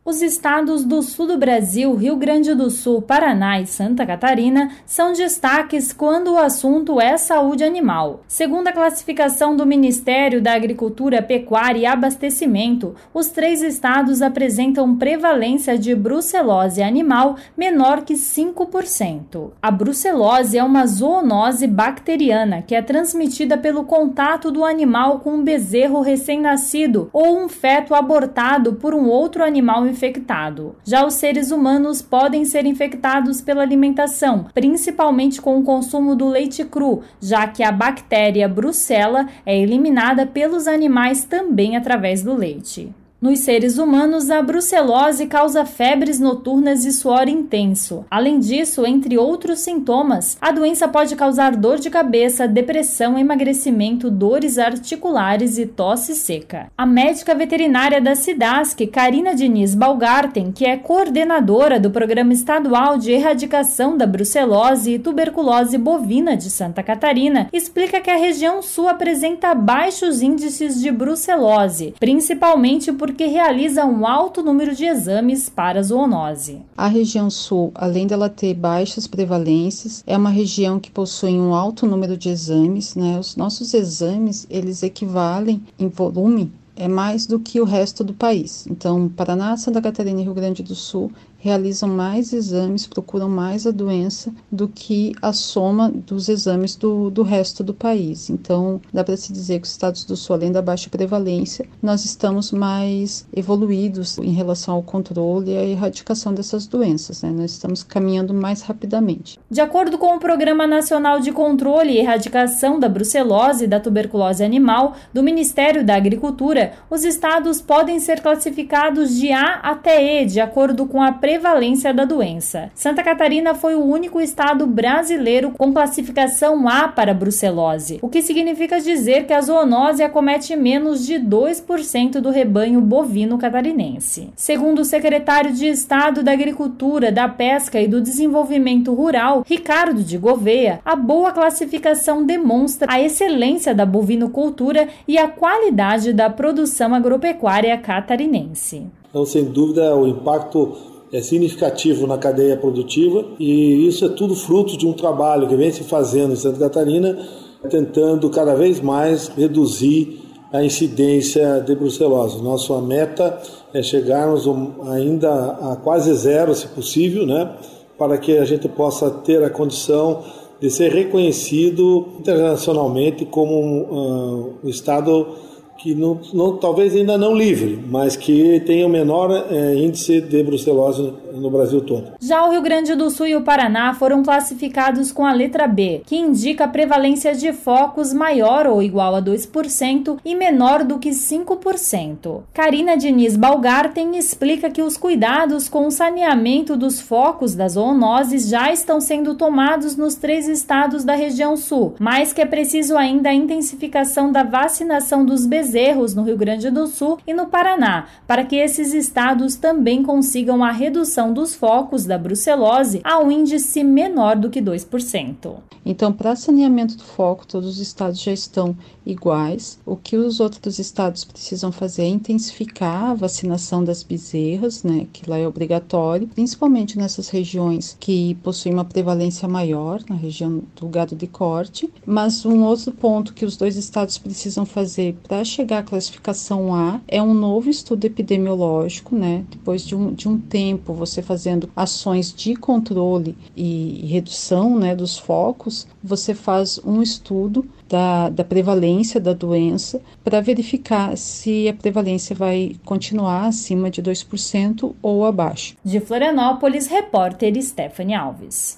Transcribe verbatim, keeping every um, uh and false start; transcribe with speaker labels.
Speaker 1: Os estados do sul do Brasil, Rio Grande do Sul, Paraná e Santa Catarina são destaques quando o assunto é saúde animal. Segundo a classificação do Ministério da Agricultura, Pecuária e Abastecimento, os três estados apresentam prevalência de brucelose animal menor que cinco por cento. A brucelose é uma zoonose bacteriana que é transmitida pelo contato do animal com um bezerro recém-nascido ou um feto abortado por um outro animal infectado. Já os seres humanos podem ser infectados pela alimentação, principalmente com o consumo do leite cru, já que a bactéria Brucella é eliminada pelos animais também através do leite. Nos seres humanos, a brucelose causa febres noturnas e suor intenso. Além disso, entre outros sintomas, a doença pode causar dor de cabeça, depressão, emagrecimento, dores articulares e tosse seca. A médica veterinária da SIDASC, Karina Diniz Balgarten, que é coordenadora do Programa Estadual de Erradicação da Brucelose e Tuberculose Bovina de Santa Catarina, explica que a região sul apresenta baixos índices de brucelose, principalmente por que realiza um alto número de exames para a zoonose.
Speaker 2: A região sul, além dela ter baixas prevalências, é uma região que possui um alto número de exames, né? Os nossos exames, eles equivalem em volume, é mais do que o resto do país. Então, Paraná, Santa Catarina e Rio Grande do Sul realizam mais exames, procuram mais a doença do que a soma dos exames do, do resto do país. Então, dá para se dizer que os estados do sul, além da baixa prevalência, nós estamos mais evoluídos em relação ao controle e à erradicação dessas doenças, né? Nós estamos caminhando mais rapidamente.
Speaker 1: De acordo com o Programa Nacional de Controle e Erradicação da Brucelose e da Tuberculose Animal do Ministério da Agricultura, os estados podem ser classificados de A até E, de acordo com a prevalência da doença. Santa Catarina foi o único estado brasileiro com classificação A para a brucelose, o que significa dizer que a zoonose acomete menos de dois por cento do rebanho bovino catarinense. Segundo o secretário de Estado da Agricultura, da Pesca e do Desenvolvimento Rural, Ricardo de Gouveia, a boa classificação demonstra a excelência da bovinocultura e a qualidade da produção agropecuária catarinense.
Speaker 3: Então, sem dúvida, o impacto é significativo na cadeia produtiva e isso é tudo fruto de um trabalho que vem se fazendo em Santa Catarina, tentando cada vez mais reduzir a incidência de brucelose. Nossa meta é chegarmos ainda a quase zero, se possível, né, para que a gente possa ter a condição de ser reconhecido internacionalmente como um, um estado que não, não, talvez ainda não livre, mas que tem o menor é, índice de brucelose no Brasil todo.
Speaker 1: Já o Rio Grande do Sul e o Paraná foram classificados com a letra B, que indica a prevalência de focos maior ou igual a dois por cento e menor do que cinco por cento. Karina Diniz Balgarten explica que os cuidados com o saneamento dos focos das zoonoses já estão sendo tomados nos três estados da região sul, mas que é preciso ainda a intensificação da vacinação dos bezerros erros no Rio Grande do Sul e no Paraná, para que esses estados também consigam a redução dos focos da brucelose a um índice menor do que dois por cento.
Speaker 2: Então, para saneamento do foco, todos os estados já estão iguais. O que os outros estados precisam fazer é intensificar a vacinação das bezerras, né, que lá é obrigatório, principalmente nessas regiões que possuem uma prevalência maior, na região do gado de corte. Mas um outro ponto que os dois estados precisam fazer para chegar à classificação A é um novo estudo epidemiológico, né? Depois de um, de um tempo você fazendo ações de controle e, e redução, né, dos focos, você faz um estudo da, da prevalência da doença para verificar se a prevalência vai continuar acima de dois por cento ou abaixo.
Speaker 1: De Florianópolis, repórter Stephanie Alves.